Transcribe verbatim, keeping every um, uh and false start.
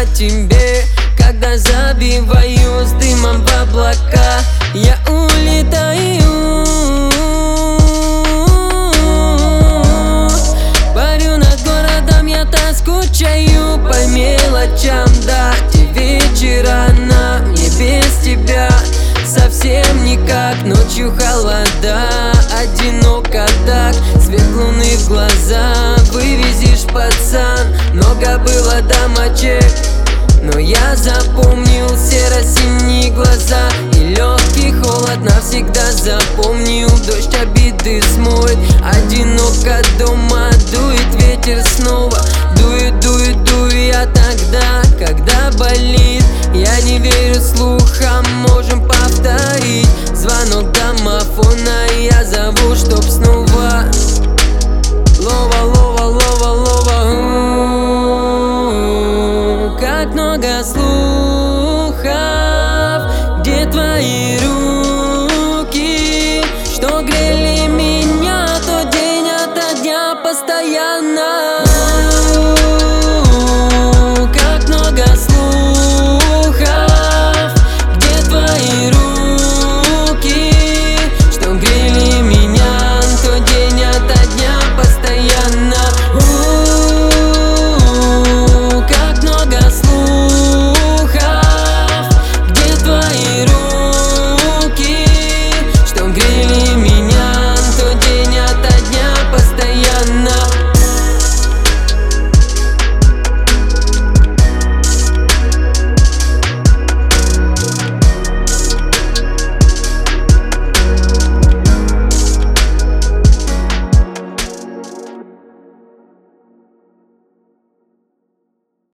о тебе. Когда забиваюсь дымом в облака, я улетаю. Парю над городом, я тоскучаю по мелочам. Да, те вечера на мне без тебя совсем никак. Ночью холода, одиноко так, свет луны в глаза вывезешь, пацан. Много было дамочек, но я запомнил серо-синие глаза и легкий холод навсегда запомнил. Дождь обиды смоет, одиноко дома, дует ветер снова. Дует, дует, дует, я тогда, когда болит. Я не верю слухам, можем повторить. Звонок домофона, я зову, чтоб снова. Лова, лова, лова, лова. Как много слухов, где твои руки?